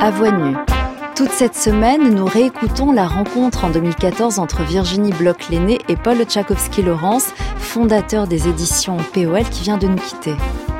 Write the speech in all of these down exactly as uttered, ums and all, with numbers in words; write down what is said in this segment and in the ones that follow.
à voix nue. Toute cette semaine, nous réécoutons la rencontre en deux mille quatorze entre Virginie Bloch-Lenné et Paul Tchaikovsky-Laurens, fondateur des éditions P O L, qui vient de nous quitter.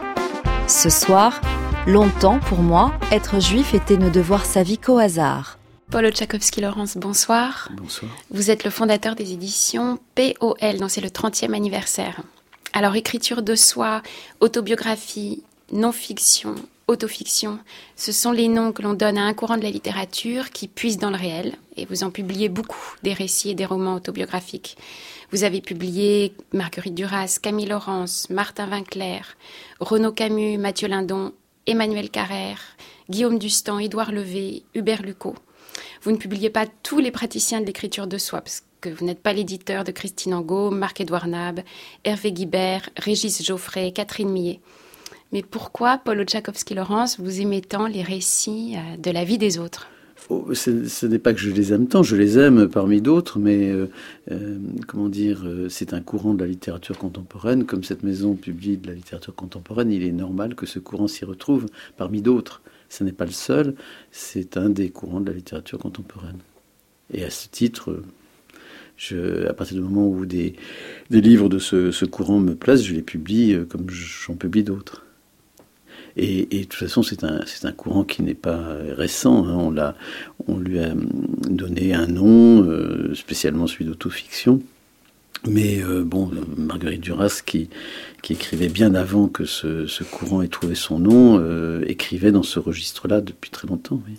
Ce soir, longtemps pour moi, être juif était ne devoir sa vie qu'au hasard. Paul Tchaikovsky-Laurens, bonsoir. Bonsoir. Vous êtes le fondateur des éditions P O L, dont c'est le trentième anniversaire. Alors, écriture de soi, autobiographie, non-fiction, autofiction, ce sont les noms que l'on donne à un courant de la littérature qui puise dans le réel. Et vous en publiez beaucoup, des récits et des romans autobiographiques. Vous avez publié Marguerite Duras, Camille Laurens, Martin Winkler, Renaud Camus, Mathieu Lindon, Emmanuel Carrère, Guillaume Dustan, Édouard Levé, Hubert Lucot. Vous ne publiez pas tous les praticiens de l'écriture de soi, parce que vous n'êtes pas l'éditeur de Christine Angot, Marc-Édouard Nab, Hervé Guibert, Régis Geoffrey, Catherine Millet. Mais pourquoi, Paul Tchaikovsky-Laurens, vous aimez tant les récits de la vie des autres ? Oh, ce, ce n'est pas que je les aime tant, je les aime parmi d'autres, mais euh, euh, comment dire, euh, c'est un courant de la littérature contemporaine. Comme cette maison publie de la littérature contemporaine, il est normal que ce courant s'y retrouve parmi d'autres. Ce n'est pas le seul, c'est un des courants de la littérature contemporaine. Et à ce titre, je, à partir du moment où des, des livres de ce, ce courant me plaisent, je les publie comme j'en publie d'autres. Et, et de toute façon, c'est un, c'est un courant qui n'est pas récent. Hein. On, l'a, on lui a donné un nom, euh, spécialement celui d'autofiction. Mais euh, bon, Marguerite Duras, qui, qui écrivait bien avant que ce, ce courant ait trouvé son nom, euh, écrivait dans ce registre-là depuis très longtemps. Oui.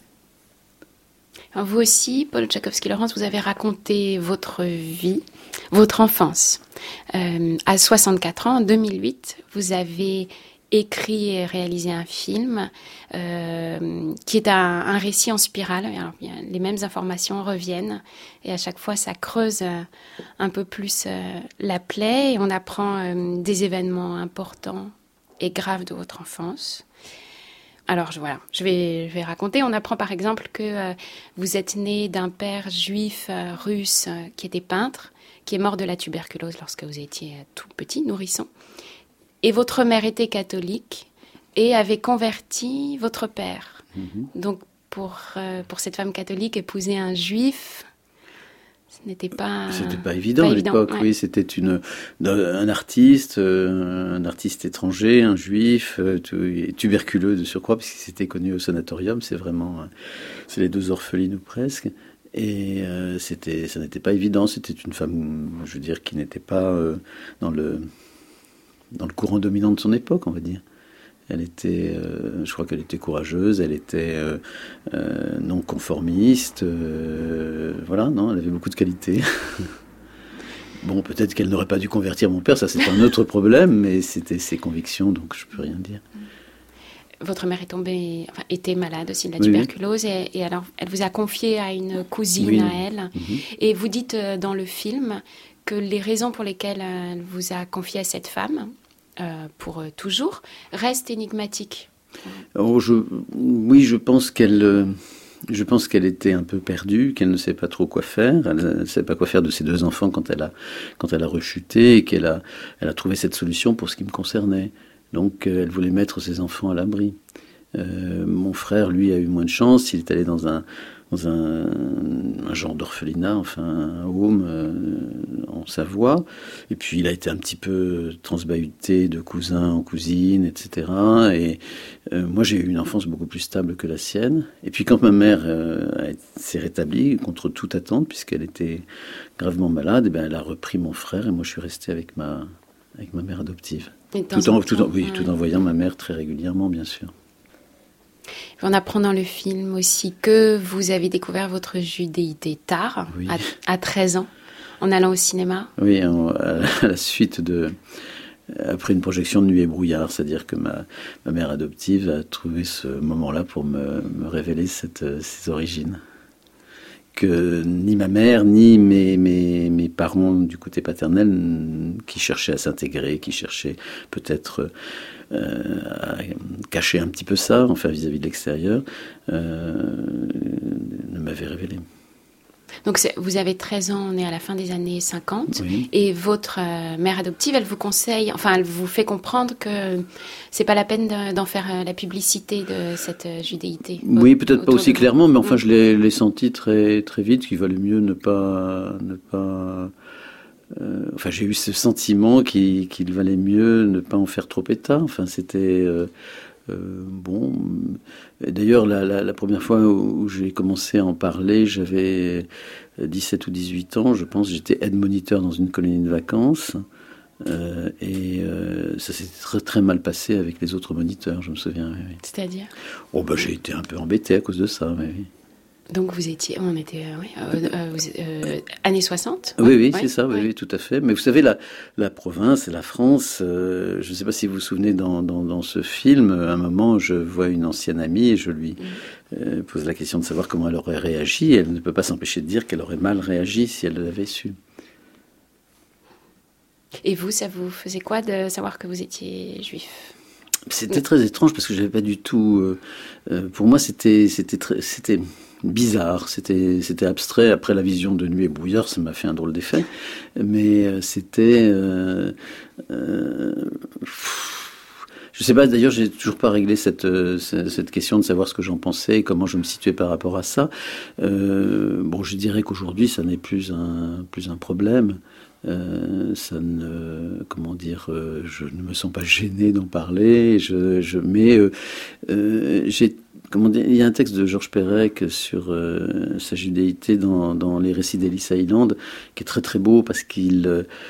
Alors vous aussi, Paul Tchaikovsky-Laurens, vous avez raconté votre vie, votre enfance. Euh, à soixante-quatre ans, en deux mille huit, vous avez écrit et réalisé un film euh, qui est un, un récit en spirale. Alors, bien, les mêmes informations reviennent et à chaque fois ça creuse euh, un peu plus euh, la plaie et on apprend euh, des événements importants et graves de votre enfance. Alors je, voilà, je vais, je vais raconter. On apprend par exemple que euh, vous êtes né d'un père juif euh, russe euh, qui était peintre, qui est mort de la tuberculose lorsque vous étiez euh, tout petit, nourrisson. Et votre mère était catholique et avait converti votre père. Mmh. Donc, pour, euh, pour cette femme catholique, épouser un juif, ce n'était pas... C'était pas évident pas à évident, l'époque, ouais. Oui. C'était une, un artiste, euh, un artiste étranger, un juif, euh, tuberculeux de surcroît, puisqu'il s'était connu au sanatorium. C'est vraiment... Euh, c'est les deux orphelines ou presque. Et euh, c'était, ça n'était pas évident. C'était une femme, je veux dire, qui n'était pas euh, dans le... dans le courant dominant de son époque, on va dire. Elle était, euh, je crois qu'elle était courageuse, elle était euh, euh, non conformiste, euh, voilà, non, elle avait beaucoup de qualités. Bon, peut-être qu'elle n'aurait pas dû convertir mon père, ça c'est un autre problème, mais c'était ses convictions, donc je peux rien dire. Votre mère est tombée, enfin, était malade aussi de la oui, tuberculose, oui. Et, et alors elle vous a confié à une cousine oui. à elle, Mm-hmm. et vous dites euh, dans le film que les raisons pour lesquelles elle vous a confié à cette femme, Euh, pour euh, toujours, reste énigmatique. Oh, je, oui, je pense qu'elle, euh, je pense qu'elle était un peu perdue, qu'elle ne sait pas trop quoi faire. Elle ne sait pas quoi faire de ses deux enfants quand elle a, quand elle a rechuté et qu'elle a, elle a trouvé cette solution pour ce qui me concernait. Donc, euh, elle voulait mettre ses enfants à l'abri. Euh, mon frère, lui, a eu moins de chance. Il est allé dans un, dans un, un genre d'orphelinat, enfin un home euh, en Savoie. Et puis il a été un petit peu transbahuté de cousin en cousine, et cetera. Et euh, moi j'ai eu une enfance beaucoup plus stable que la sienne. Et puis quand ma mère euh, s'est rétablie contre toute attente, puisqu'elle était gravement malade, et ben elle a repris mon frère et moi je suis resté avec ma, avec ma mère adoptive. Tout en, tout, en, oui, tout en voyant ma mère très régulièrement, bien sûr. On apprend dans le film aussi que vous avez découvert votre judéité tard, oui. à, à treize ans, en allant au cinéma. Oui, en, à la suite de... Après une projection de Nuit et brouillard, c'est-à-dire que ma, ma mère adoptive a trouvé ce moment-là pour me, me révéler cette, ses origines. Que ni ma mère, ni mes, mes, mes parents du côté paternel, qui cherchaient à s'intégrer, qui cherchaient peut-être euh, à cacher un petit peu ça, enfin vis-à-vis de l'extérieur, euh, ne m'avaient révélé. Donc c'est, vous avez treize ans, on est à la fin des années cinquante, oui. Et votre euh, mère adoptive, elle vous conseille, enfin elle vous fait comprendre que c'est pas la peine de, d'en faire euh, la publicité de cette euh, judéité. Oui, peut-être pas aussi de... clairement, mais enfin mmh. je l'ai, l'ai senti très, très vite qu'il valait mieux ne pas... Ne pas euh, enfin j'ai eu ce sentiment qu'il, qu'il valait mieux ne pas en faire trop état. Enfin c'était... Euh, Euh, bon, d'ailleurs, la, la, la première fois où, où j'ai commencé à en parler, j'avais dix-sept ou dix-huit ans, je pense. J'étais aide-moniteur dans une colonie de vacances. Euh, et euh, ça s'est très, très mal passé avec les autres moniteurs, je me souviens. Oui. C'est-à-dire ? Oh, bah, j'ai été un peu embêté à cause de ça, oui. Donc vous étiez, on était, euh, oui, euh, euh, vous, euh, années soixante. Oui, oui, ouais, c'est ça, oui, oui, tout à fait. Mais vous savez, la, la province et la France, euh, je ne sais pas si vous vous souvenez dans, dans, dans ce film, à un moment, je vois une ancienne amie et je lui mmh. euh, pose la question de savoir comment elle aurait réagi. Elle ne peut pas s'empêcher de dire qu'elle aurait mal réagi si elle l'avait su. Et vous, ça vous faisait quoi de savoir que vous étiez juif ? C'était très étrange parce que j'avais pas du tout. Euh, euh, pour moi, c'était, c'était très, c'était bizarre, c'était, c'était abstrait. Après la vision de Nuit et brouillard, ça m'a fait un drôle d'effet. Mais euh, c'était. Euh, euh, je sais pas. D'ailleurs, j'ai toujours pas réglé cette euh, cette question de savoir ce que j'en pensais, et comment je me situais par rapport à ça. Euh, bon, je dirais qu'aujourd'hui, ça n'est plus un plus un problème. Euh, ça ne, comment dire, euh, je ne me sens pas gêné d'en parler. Je, je, mais euh, euh, j'ai, comment dire, il y a un texte de Georges Perec sur euh, sa judéité dans, dans les récits d'Ellis Island qui est très très beau parce qu'il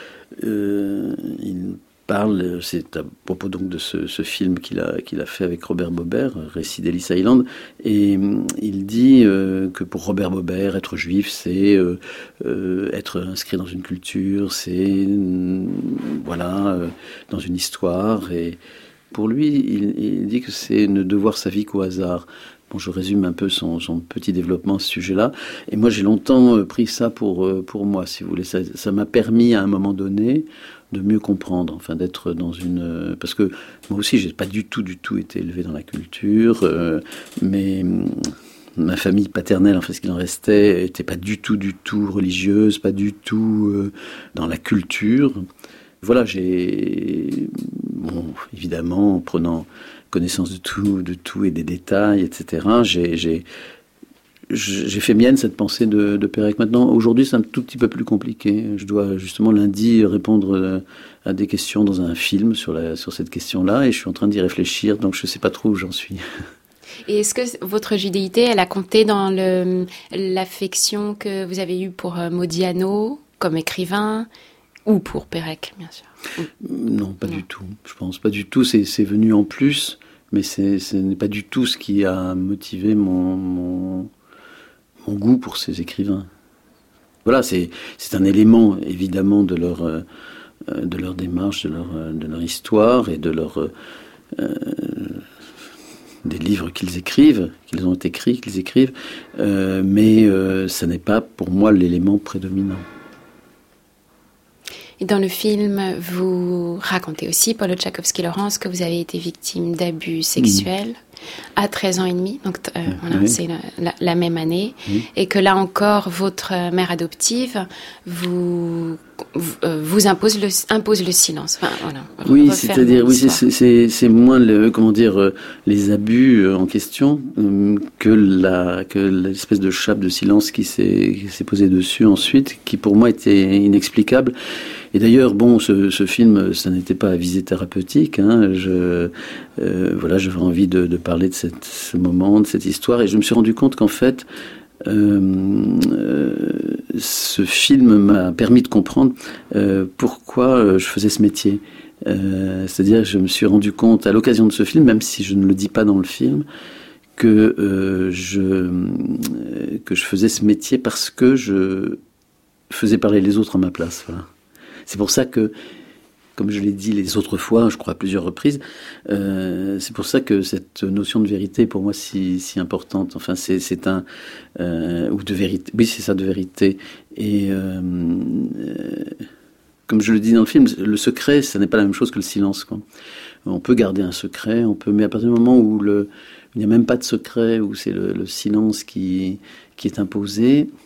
euh, il parle, c'est à propos donc de ce, ce film qu'il a, qu'il a fait avec Robert Bobert, Récit d'Ellis Island, et il dit euh, que pour Robert Bobert, être juif, c'est euh, euh, être inscrit dans une culture, c'est euh, voilà, euh, dans une histoire, et pour lui, il, il dit que c'est ne devoir sa vie qu'au hasard. Bon, je résume un peu son, son petit développement à ce sujet-là, et moi j'ai longtemps pris ça pour, pour moi, si vous voulez. Ça, ça m'a permis à un moment donné de mieux comprendre, enfin d'être dans une... Parce que moi aussi, j'ai pas du tout, du tout été élevé dans la culture, euh, mais ma famille paternelle, en fait, ce qu'il en restait, était pas du tout, du tout religieuse, pas du tout euh, dans la culture. Voilà, j'ai... Bon, évidemment, en prenant connaissance de tout, de tout et des détails, et cetera, j'ai... j'ai J'ai fait mienne cette pensée de, de Perec. Maintenant, aujourd'hui, c'est un tout petit peu plus compliqué. Je dois justement lundi répondre à des questions dans un film sur, la, sur cette question-là, et je suis en train d'y réfléchir, donc je ne sais pas trop où j'en suis. Et est-ce que votre judéité, elle a compté dans le, l'affection que vous avez eue pour Modiano, comme écrivain, ou pour Perec, bien sûr ? Non, pas non. du tout. Je pense pas du tout. C'est, c'est venu en plus, mais c'est, ce n'est pas du tout ce qui a motivé mon... mon mon goût pour ces écrivains. Voilà, c'est, c'est un élément, évidemment, de leur, euh, de leur démarche, de leur, de leur histoire et de leur, euh, des livres qu'ils écrivent, qu'ils ont écrits, qu'ils écrivent, euh, mais euh, ça n'est pas, pour moi, l'élément prédominant. Et dans le film, vous racontez aussi, Paolo Tchaikovsky-Lawrence, que vous avez été victime d'abus sexuels mmh. à treize ans et demi, donc euh, voilà, oui. c'est la, la, la même année, mmh. et que là encore, votre mère adoptive vous, vous, euh, vous impose, le, impose le silence. Enfin, voilà, oui, c'est-à-dire, oui, c'est, c'est, c'est moins le, comment dire, euh, les abus euh, en question euh, que, la, que l'espèce de chape de silence qui s'est, qui s'est posée dessus ensuite, qui pour moi était inexplicable. Et d'ailleurs, bon, ce, ce film, ça n'était pas à visée thérapeutique. Hein. Je, euh, voilà, j'avais envie de, de parler de cette, ce moment, de cette histoire, et je me suis rendu compte qu'en fait, euh, euh, ce film m'a permis de comprendre euh, pourquoi je faisais ce métier. Euh, c'est-à-dire, je me suis rendu compte à l'occasion de ce film, même si je ne le dis pas dans le film, que euh, je euh, que je faisais ce métier parce que je faisais parler les autres à ma place. Voilà. C'est pour ça que, comme je l'ai dit les autres fois, je crois à plusieurs reprises, euh, c'est pour ça que cette notion de vérité est pour moi si, si importante. Enfin, c'est, c'est un... Euh, ou de vérité. Oui, c'est ça, de vérité. Et euh, euh, comme je le dis dans le film, le secret, ça n'est pas la même chose que le silence, quoi. On peut garder un secret, on peut, mais à partir du moment où le, il n'y a même pas de secret, où c'est le, le silence qui, qui est imposé,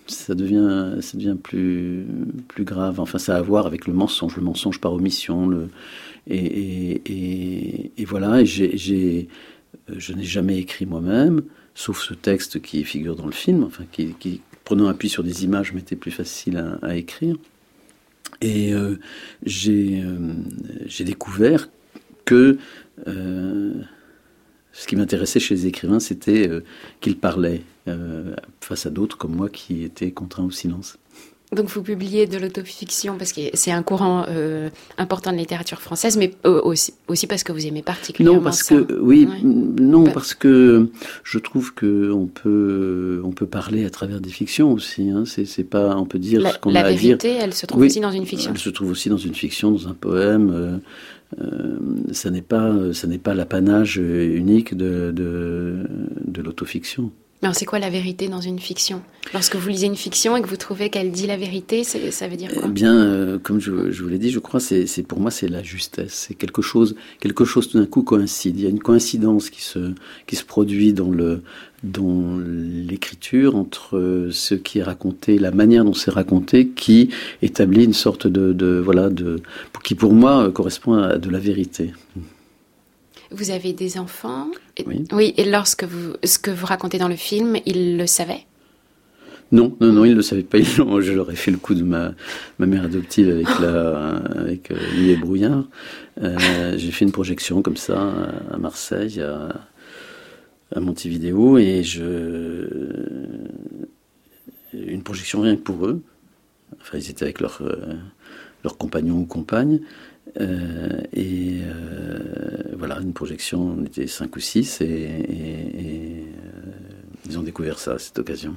ça devient, ça devient plus, plus grave. Enfin, ça a à voir avec le mensonge, le mensonge par omission. Le, et, et, et, et voilà, et j'ai, j'ai, je n'ai jamais écrit moi-même, sauf ce texte qui figure dans le film, enfin, qui, qui prenant appui sur des images, m'était plus facile à, à écrire. Et euh, j'ai, euh, j'ai découvert que euh, ce qui m'intéressait chez les écrivains, c'était euh, qu'ils parlaient euh, face à d'autres comme moi qui étaient contraints au silence. Donc vous publiez de l'autofiction parce que c'est un courant euh, important de la littérature française, mais euh, aussi, aussi parce que vous aimez particulièrement non, parce ça. Que, oui, ouais. non, bah. parce que je trouve qu'on peut, on peut parler à travers des fictions aussi. Hein. C'est, c'est pas, on peut dire la, ce qu'on la a à dire. La vérité, elle se trouve oui, aussi dans une fiction. Elle se trouve aussi dans une fiction, dans un poème. Euh, euh, ça n'est pas, ça n'est pas l'apanage unique de, de, de l'autofiction. Mais alors, c'est quoi la vérité dans une fiction ? Lorsque vous lisez une fiction et que vous trouvez qu'elle dit la vérité, c'est, ça veut dire quoi ? Eh bien, euh, comme je, je vous l'ai dit, je crois, c'est, c'est pour moi, c'est la justesse. C'est quelque chose, quelque chose tout d'un coup coïncide. Il y a une coïncidence qui se, qui se produit dans le, dans l'écriture entre ce qui est raconté, la manière dont c'est raconté, qui établit une sorte de, de voilà, de, qui pour moi correspond à de la vérité. Vous avez des enfants. Et, oui. oui. Et lorsque vous, ce que vous racontez dans le film, ils le savaient ? Non, non, non, ils ne le savaient pas. Ils l'ont, je leur ai fait le coup de ma, ma mère adoptive avec la, avec Louis et Brouillard. Euh, j'ai fait une projection comme ça à Marseille, à, à Montevideo, et je, une projection rien que pour eux. Enfin, ils étaient avec leurs leur compagnons ou compagnes. Euh, et euh, voilà, une projection, on était cinq ou six, et, et, et euh, ils ont découvert ça à cette occasion.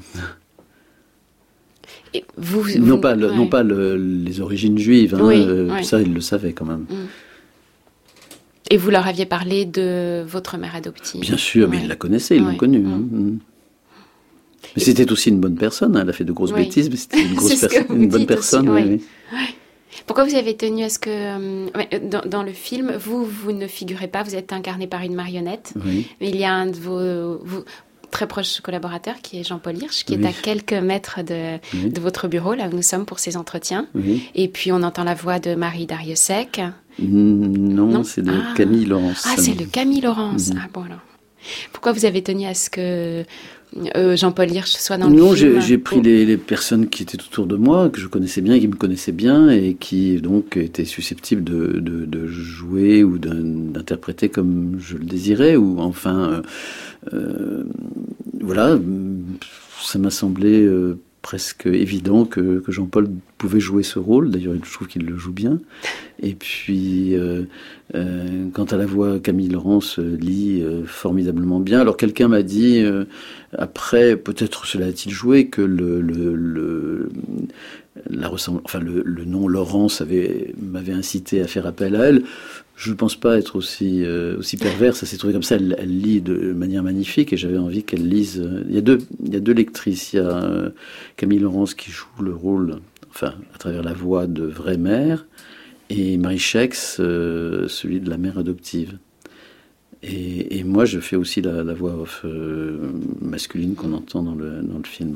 Et vous, vous, non pas, le, ouais. non pas le, les origines juives, hein, oui, euh, ouais. ça ils le savaient quand même. Et vous leur aviez parlé de votre mère adoptive ? Bien sûr, ouais. Mais ils la connaissaient, ils ouais. l'ont connue. Mmh. Hein. Mais et c'était aussi une bonne personne, hein, elle a fait de grosses oui. bêtises, mais c'était une, grosse perso- une bonne personne. Aussi, oui. Oui. Oui. Pourquoi vous avez tenu à ce que, euh, dans, dans le film, vous, vous ne figurez pas, vous êtes incarné par une marionnette, oui. mais il y a un de vos, vos très proches collaborateurs qui est Jean-Paul Hirsch, qui oui. est à quelques mètres de, oui. de votre bureau, là où nous sommes pour ces entretiens. Oui. Et puis on entend la voix de Marie Darrieussecq. Non, non, c'est de ah. Camille Laurence. Ah, c'est de Camille Laurence. Mm-hmm. Ah bon alors. Pourquoi vous avez tenu à ce que euh, Jean-Paul Hirsch soit dans non, le film ? Non, j'ai, j'ai pris les, les personnes qui étaient autour de moi, que je connaissais bien, qui me connaissaient bien, et qui donc étaient susceptibles de, de, de jouer ou de, d'interpréter comme je le désirais, ou enfin, euh, euh, voilà, ça m'a semblé euh, presque évident que, que Jean-Paul pouvait jouer ce rôle. D'ailleurs, je trouve qu'il le joue bien. Et puis, euh, euh, quant à la voix, Camille Laurence euh, lit euh, formidablement bien. Alors, quelqu'un m'a dit, euh, après, peut-être cela a-t-il joué, que le, le, le, la ressemble, enfin, le, le nom Laurence avait, m'avait incité à faire appel à elle. Je ne pense pas être aussi, euh, aussi perverse. Ça s'est trouvé comme ça. Elle, elle lit de manière magnifique et j'avais envie qu'elle lise. Il y a deux, il y a deux lectrices. Il y a euh, Camille Laurence qui joue le rôle, enfin, à travers la voix de vraie mère, et Marie Schex, euh, celui de la mère adoptive. Et, et moi, je fais aussi la, la voix off euh, masculine qu'on entend dans le, dans le film.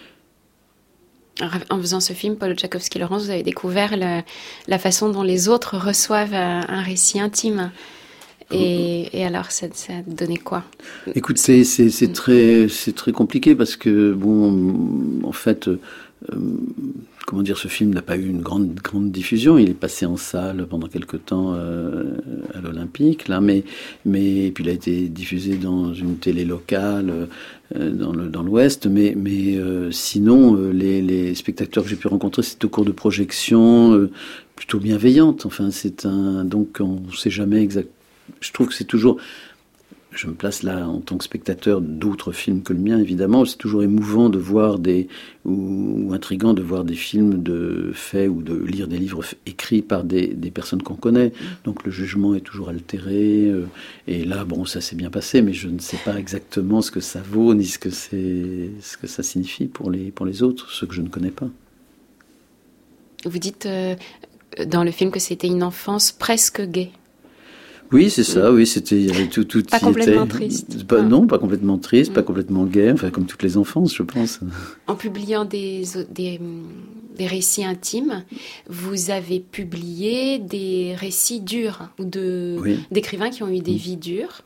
En faisant ce film, Paul Tchaikovsky-Laurence, vous avez découvert le, la façon dont les autres reçoivent un récit intime. Et, et alors, ça, ça a donné quoi ? Écoute, c'est, c'est, c'est, très, c'est très compliqué parce que, bon, en fait, euh, comment dire, ce film n'a pas eu une grande, grande diffusion. Il est passé en salle pendant quelque temps euh, à l'Olympique, là, mais, mais puis il a été diffusé dans une télé locale euh, dans, le, dans l'Ouest. Mais, mais euh, sinon, euh, les, les spectateurs que j'ai pu rencontrer, c'était au cours de projections euh, plutôt bienveillantes. Enfin, c'est un, donc on ne sait jamais exactement. Je trouve que c'est toujours, je me place là en tant que spectateur d'autres films que le mien, évidemment, c'est toujours émouvant de voir des, ou, ou intriguant de voir des films de faits ou de lire des livres écrits par des, des personnes qu'on connaît. Donc le jugement est toujours altéré. Euh, et là, bon, ça s'est bien passé, mais je ne sais pas exactement ce que ça vaut, ni ce que, c'est, ce que ça signifie pour les, pour les autres, ceux que je ne connais pas. Vous dites euh, dans le film que c'était une enfance presque gaie. Oui, c'est ça, oui, c'était, il y avait tout, tout pas qui complètement était... triste. Pas, ah. Non, pas complètement triste, Mm. pas complètement gai, enfin, comme toutes les enfances, je pense. En publiant des, des, des récits intimes, vous avez publié des récits durs, ou de, Oui. d'écrivains qui ont eu des Mm. vies dures.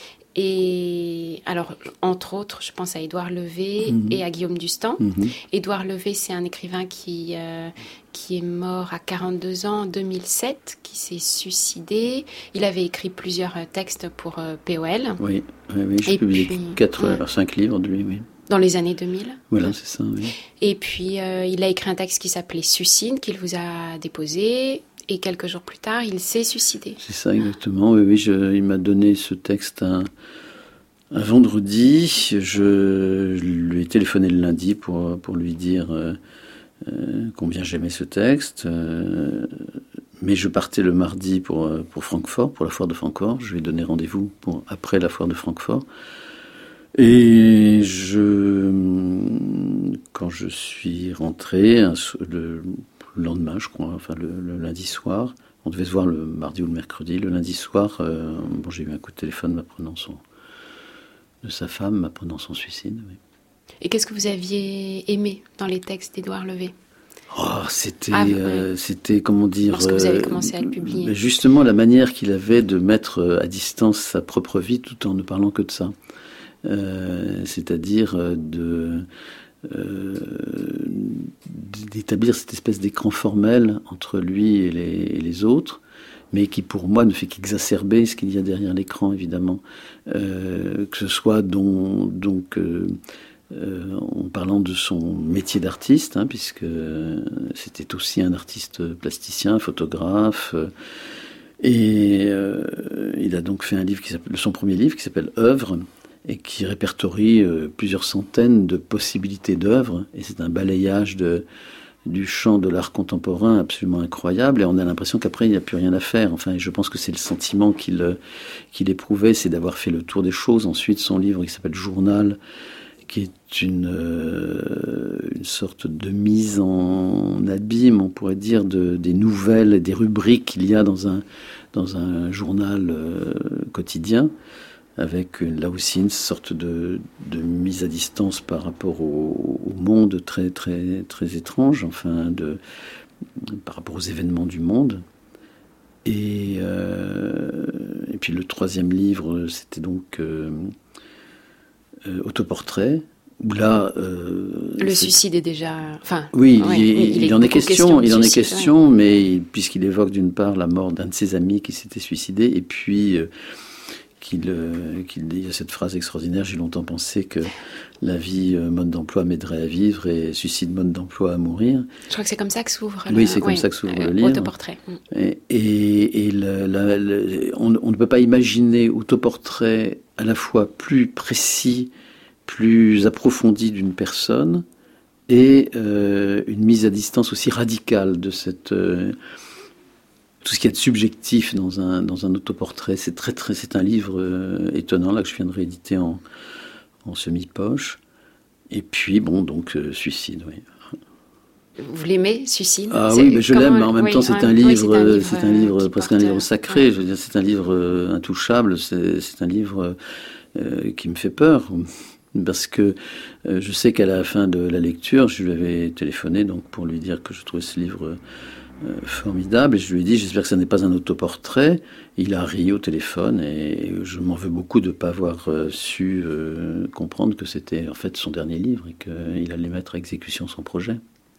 Et alors, entre autres, je pense à Édouard Levé Mhm. et à Guillaume Dustan. Mhm. Édouard Levé, c'est un écrivain qui, euh, qui est mort à quarante-deux ans en deux mille sept, qui s'est suicidé. Il avait écrit plusieurs textes pour euh, P O L. Oui, oui, oui, j'ai Et publié puis, quatre, ouais. cinq livres de lui, oui. Dans les années deux mille. Voilà, c'est ça, oui. Et puis, euh, il a écrit un texte qui s'appelait Suicide, qu'il vous a déposé. Et quelques jours plus tard, il s'est suicidé. C'est ça, exactement. Oui, oui, je, il m'a donné ce texte un, un vendredi. Je, je lui ai téléphoné le lundi pour, pour lui dire euh, euh, combien j'aimais ce texte. Euh, mais je partais le mardi pour, pour Francfort, pour la foire de Francfort. Je lui ai donné rendez-vous pour, après la foire de Francfort. Et je, quand je suis rentré, un, le, le lendemain, je crois, enfin le, le lundi soir, on devait se voir le mardi ou le mercredi. Le lundi soir, euh, bon, j'ai eu un coup de téléphone m'apprenant son, de sa femme m'apprenant son suicide. Oui. Et qu'est-ce que vous aviez aimé dans les textes d'Édouard Levé ? Oh, c'était, Ah, ouais. euh, c'était, comment dire... Lorsque vous avez commencé à le publier. euh, Justement, la manière qu'il avait de mettre à distance sa propre vie tout en ne parlant que de ça. Euh, c'est-à-dire de... Euh, d'établir cette espèce d'écran formel entre lui et les, et les autres, mais qui pour moi ne fait qu'exacerber ce qu'il y a derrière l'écran, évidemment. Euh, que ce soit dont, donc euh, euh, en parlant de son métier d'artiste, hein, puisque c'était aussi un artiste plasticien, photographe, euh, et euh, il a donc fait un livre qui s'appelle, son premier livre qui s'appelle Œuvres, et qui répertorie euh, plusieurs centaines de possibilités d'œuvres, et c'est un balayage de, du champ de l'art contemporain absolument incroyable, et on a l'impression qu'après il n'y a plus rien à faire. Enfin, je pense que c'est le sentiment qu'il, qu'il éprouvait, c'est d'avoir fait le tour des choses. Ensuite, son livre qui s'appelle Journal, qui est une, euh, une sorte de mise en abîme, on pourrait dire, de, des nouvelles, des rubriques qu'il y a dans un, dans un journal euh, quotidien, avec là aussi une sorte de, de mise à distance par rapport au, au monde très, très, très étrange, enfin, de, par rapport aux événements du monde. Et, euh, et puis le troisième livre, c'était donc euh, euh, Autoportrait, où là... Euh, le c'est... suicide est déjà... Enfin, oui, ouais, il, il, il, il en est question, il en est question, ouais. Mais puisqu'il évoque d'une part la mort d'un de ses amis qui s'était suicidé, et puis... Euh, Qu'il, euh, qu'il dit cette phrase extraordinaire, j'ai longtemps pensé que la vie, euh, mode d'emploi, m'aiderait à vivre et suicide, mode d'emploi, à mourir. Je crois que c'est comme ça que s'ouvre le, oui, c'est comme ouais, ça que s'ouvre euh, le livre. Autoportrait. Et, et, et le, la, le, on, on ne peut pas imaginer Autoportrait à la fois plus précis, plus approfondi d'une personne et euh, une mise à distance aussi radicale de cette... Euh, tout ce qu'il y a de subjectif dans un, dans un autoportrait. C'est, très, très, c'est un livre euh, étonnant, là, que je viens de rééditer en, en semi-poche. Et puis, bon, donc, euh, Suicide, oui. Vous l'aimez, Suicide ? Ah c'est, oui, mais je l'aime, mais en même oui, temps, c'est, ouais, un livre, oui, c'est un livre, c'est un livre euh, presque porte, un livre sacré. ouais. Je veux dire, c'est un livre euh, intouchable. C'est, c'est un livre euh, qui me fait peur. Parce que euh, je sais qu'à la fin de la lecture, je lui avais téléphoné donc, pour lui dire que je trouvais ce livre... Euh, Euh, formidable, et je lui ai dit j'espère que ça n'est pas un autoportrait. Il a ri au téléphone et je m'en veux beaucoup de ne pas avoir euh, su euh, comprendre que c'était en fait son dernier livre et qu'il allait mettre à exécution son projet.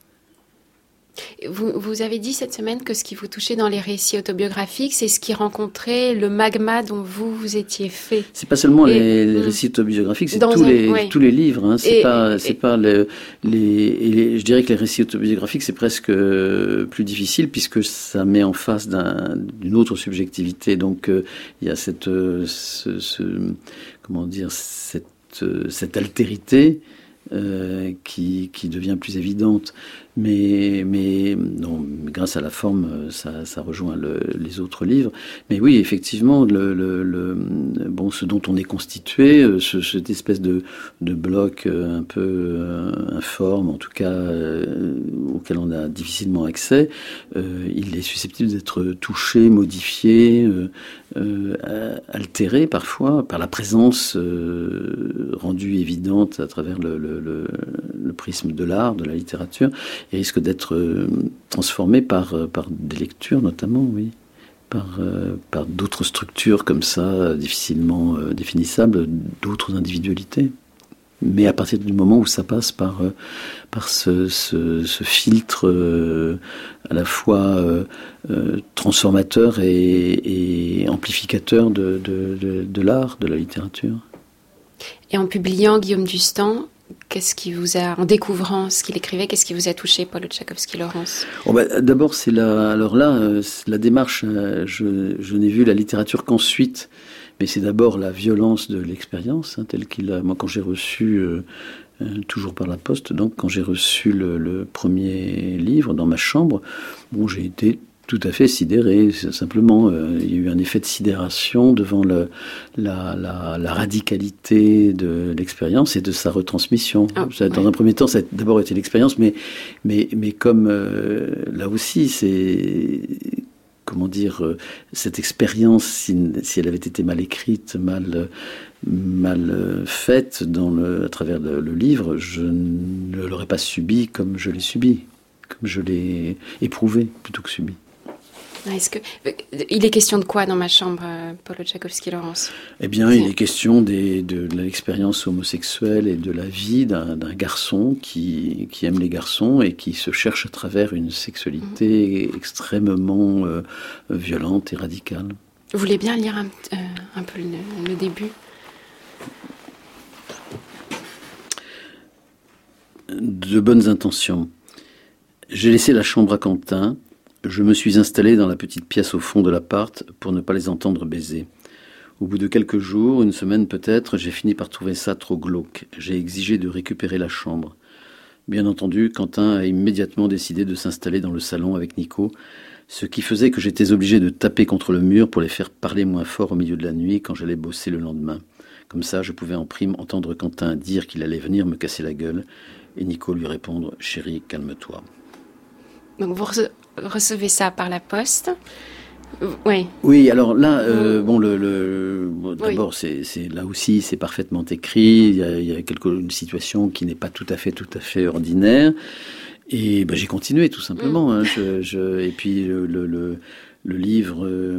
Vous, vous avez dit cette semaine que ce qui vous touchait dans les récits autobiographiques, c'est ce qui rencontrait le magma dont vous vous étiez fait. C'est pas seulement et, les, les récits autobiographiques, c'est tous, un, les, ouais. tous les livres. Hein. C'est et, pas, c'est et, pas le, les, les. Je dirais que les récits autobiographiques, c'est presque plus difficile puisque ça met en face d'un, d'une autre subjectivité. Donc euh, il y a cette, euh, ce, ce, comment dire, cette, euh, cette altérité. Euh, qui, qui devient plus évidente. Mais, mais non, grâce à la forme, ça, ça rejoint le, les autres livres. Mais oui, effectivement, le, le, le, bon, ce dont on est constitué, ce, cette espèce de, de bloc un peu informe, en tout cas, euh, auquel on a difficilement accès, euh, il est susceptible d'être touché, modifié, euh, euh, altéré parfois par la présence euh, rendue évidente à travers le, le, le, le prisme de l'art, de la littérature. Il risque d'être euh, transformé par, par des lectures notamment, oui, par, euh, par d'autres structures comme ça, difficilement euh, définissables, d'autres individualités. Mais à partir du moment où ça passe par, euh, par ce, ce, ce filtre euh, à la fois euh, euh, transformateur et, et amplificateur de, de, de, de l'art, de la littérature. Et en publiant Guillaume d'Ustan, qu'est-ce qui vous a, en découvrant ce qu'il écrivait, qu'est-ce qui vous a touché, Paul Tchaikovsky-Lawrence ? Oh bah, d'abord, c'est la, alors là, euh, c'est la démarche. Euh, je, je n'ai vu la littérature qu'ensuite, mais c'est d'abord la violence de l'expérience, hein, telle qu'il a. Moi, quand j'ai reçu, euh, euh, toujours par la poste, donc quand j'ai reçu le, le premier livre dans ma chambre, bon, j'ai été tout à fait sidéré. Simplement, euh, il y a eu un effet de sidération devant le, la, la, la radicalité de l'expérience et de sa retransmission. Oh, ça, dans ouais. un premier temps, ça a d'abord été l'expérience, mais, mais, mais comme euh, là aussi, c'est... Comment dire, euh, cette expérience, si, si elle avait été mal écrite, mal, mal faite dans le, à travers le, le livre, je ne l'aurais pas subie comme je l'ai subie, comme je l'ai éprouvé plutôt que subi. Est-ce que, il est question de quoi dans ma chambre, Paul Tchaikovsky-Lawrence ? Eh bien, il est question des, de, de l'expérience homosexuelle et de la vie d'un, d'un garçon qui, qui aime les garçons et qui se cherche à travers une sexualité mmh. extrêmement euh, violente et radicale. Vous voulez bien lire un, euh, un peu le, le début ? De bonnes intentions. J'ai laissé la chambre à Quentin. Je me suis installé dans la petite pièce au fond de l'appart pour ne pas les entendre baiser. Au bout de quelques jours, une semaine peut-être, j'ai fini par trouver ça trop glauque. J'ai exigé de récupérer la chambre. Bien entendu, Quentin a immédiatement décidé de s'installer dans le salon avec Nico, ce qui faisait que j'étais obligé de taper contre le mur pour les faire parler moins fort au milieu de la nuit quand j'allais bosser le lendemain. Comme ça, je pouvais en prime entendre Quentin dire qu'il allait venir me casser la gueule et Nico lui répondre « Chérie, calme-toi ». Donc vous rece- recevez ça par la poste. Oui. Oui, alors là, euh, bon, le, le bon, d'abord, oui. c'est, c'est là aussi, c'est parfaitement écrit. Il y a, il y a quelque, une situation qui n'est pas tout à fait, tout à fait ordinaire. Et ben, j'ai continué tout simplement. Mm. Hein, je, je, et puis le, le, le, le livre, euh,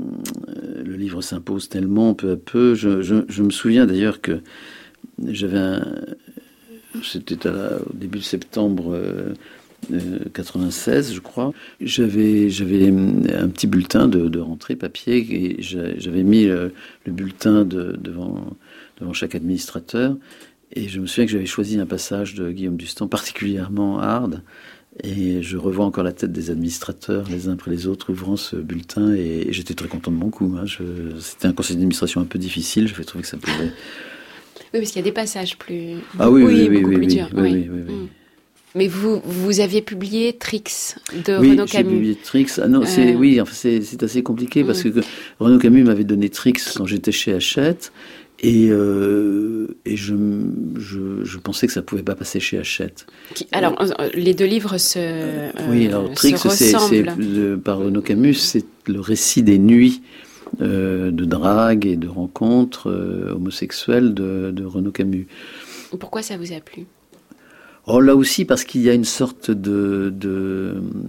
le livre s'impose tellement peu à peu. Je, je, je me souviens d'ailleurs que j'avais un, c'était à la, au début de septembre. Euh, quatre-vingt-seize, je crois. J'avais, j'avais un petit bulletin de, de rentrée papier et j'avais mis le, le bulletin de, devant, devant chaque administrateur. Et je me souviens que j'avais choisi un passage de Guillaume d'Ustan particulièrement hard. Et je revois encore la tête des administrateurs, les uns après les autres, ouvrant ce bulletin. Et, et j'étais très content de mon coup. Hein. Je, c'était un conseil d'administration un peu difficile. J'avais trouvé que ça pouvait... Oui, parce qu'il y a des passages plus... Ah oui, oui, oui, beaucoup oui, plus oui, durs. Oui, oui, oui, oui, oui. Mm. Mais vous, vous aviez publié Trix de oui, Renaud Camus. Oui, j'ai publié Trix. Ah non, c'est, euh... oui, enfin, c'est, c'est assez compliqué mmh. parce que Renaud Camus m'avait donné Trix quand j'étais chez Hachette et, euh, et je, je, je pensais que ça ne pouvait pas passer chez Hachette. Qui, alors, euh, les deux livres se euh, Oui, alors Trix, se c'est, c'est, ressemblent. par Renaud Camus, c'est le récit des nuits euh, de drague et de rencontres euh, homosexuelles de, de Renaud Camus. Pourquoi ça vous a plu ? Oh, là aussi, parce qu'il y a une sorte de, de,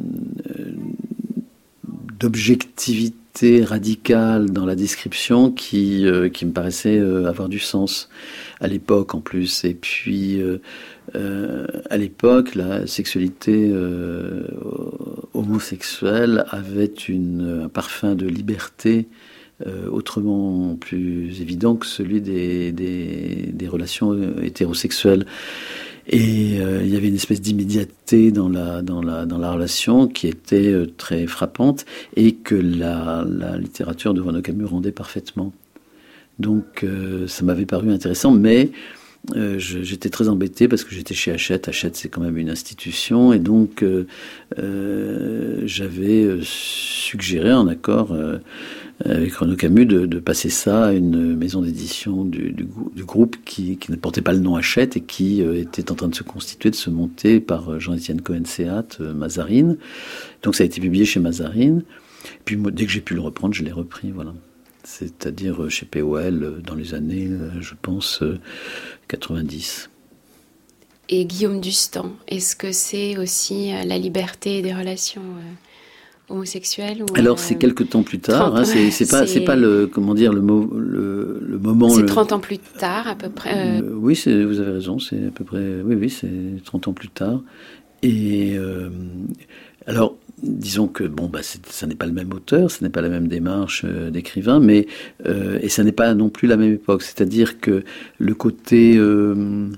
d'objectivité radicale dans la description qui, euh, qui me paraissait euh, avoir du sens à l'époque en plus. Et puis, euh, euh, à l'époque, la sexualité euh, homosexuelle avait une, un parfum de liberté euh, autrement plus évident que celui des, des, des relations hétérosexuelles. Et euh, il y avait une espèce d'immédiateté dans la, dans la, dans la relation qui était euh, très frappante et que la, la littérature de Renaud Camus rendait parfaitement. Donc euh, ça m'avait paru intéressant, mais euh, je, j'étais très embêté parce que j'étais chez Hachette. Hachette, c'est quand même une institution. Et donc, euh, euh, j'avais suggéré, en accord euh, avec Renaud Camus, de, de passer ça à une maison d'édition du, du, du groupe qui, qui ne portait pas le nom Hachette et qui euh, était en train de se constituer, de se monter par Jean-Étienne Cohen-Séat, euh, Mazarine. Donc, ça a été publié chez Mazarine. Puis, moi, dès que j'ai pu le reprendre, je l'ai repris, voilà. C'est-à-dire chez P O L dans les années, je pense, quatre-vingt-dix. Et Guillaume Dustan, est-ce que c'est aussi la liberté des relations euh, homosexuelles ou, Alors, euh, c'est quelques temps plus tard. trente, hein, c'est, c'est pas, c'est... c'est pas le, comment dire, le, mo- le, le moment. C'est le... trente ans plus tard, à peu près. Euh... Oui, c'est, vous avez raison. C'est à peu près. Oui, oui, c'est trente ans plus tard. Et euh, alors. Disons que bon, bah, c'est, ça n'est pas le même auteur, ce n'est pas la même démarche euh, d'écrivain, mais euh, et ça n'est pas non plus la même époque. C'est-à-dire que le côté euh,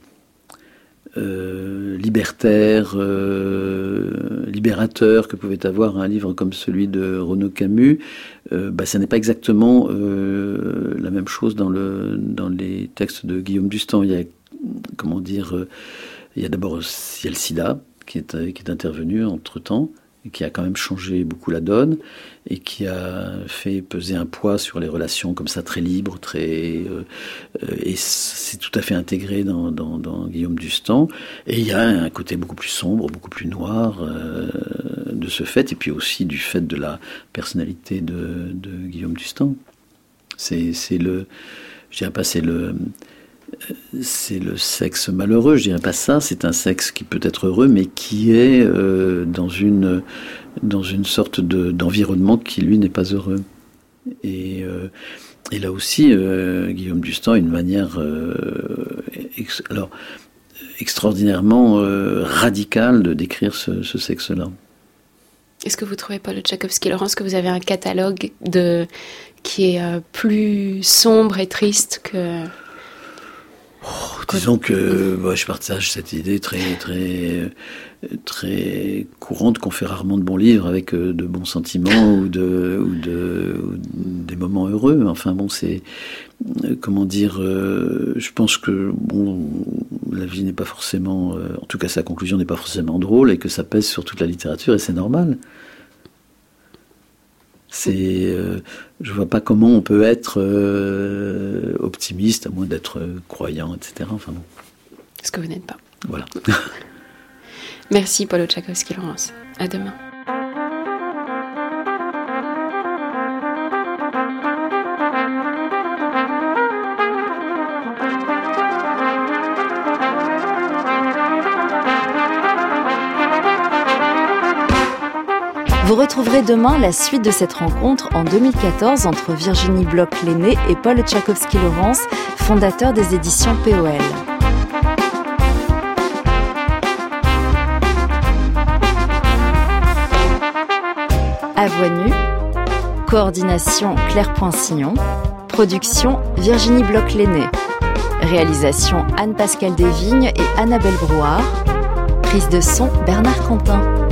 euh, libertaire, euh, libérateur que pouvait avoir un livre comme celui de Renaud Camus, euh, bah, ça n'est pas exactement euh, la même chose dans le dans les textes de Guillaume Dustan. Il y a comment dire, euh, il y a d'abord il y a le SIDA qui est qui est intervenu entre temps, qui a quand même changé beaucoup la donne et qui a fait peser un poids sur les relations comme ça très libres, très euh, et c'est tout à fait intégré dans, dans, dans Guillaume Dustan. Et il y a un côté beaucoup plus sombre, beaucoup plus noir euh, de ce fait, et puis aussi du fait de la personnalité de, de Guillaume Dustan. C'est, c'est le, je dirais pas, c'est le c'est le sexe malheureux, je dirais pas ça, c'est un sexe qui peut être heureux, mais qui est euh, dans une dans une sorte de, d'environnement qui, lui, n'est pas heureux. Et, euh, et là aussi, euh, Guillaume Dustan a une manière euh, ex, alors, extraordinairement euh, radicale de décrire ce, ce sexe-là. Est-ce que vous trouvez, Paul Tchaikovsky-Lawrence, que vous avez un catalogue de, qui est euh, plus sombre et triste que... Oh, disons que bah, je partage cette idée très très très courante qu'on fait rarement de bons livres avec euh, de bons sentiments ou de ou de ou des moments heureux. Enfin bon, c'est euh, comment dire. Euh, je pense que bon, la vie n'est pas forcément, euh, en tout cas sa conclusion n'est pas forcément drôle et que ça pèse sur toute la littérature et c'est normal. C'est, euh, je vois pas comment on peut être euh, optimiste à moins d'être euh, croyant, et cetera. Enfin bon. Ce que vous n'êtes pas. Voilà. Merci, Paul Tchaikovsky-Lawrence. À demain. Vous retrouverez demain la suite de cette rencontre en deux mille quatorze entre Virginie Bloch-Lenné et Paul Tchaikovsky-Lawrence, fondateur des éditions P O L. À Voix nue, coordination Claire Poinsignon, production Virginie Bloch-Lenné, réalisation Anne-Pascale Desvignes et Annabelle Brouard, prise de son Bernard Quentin.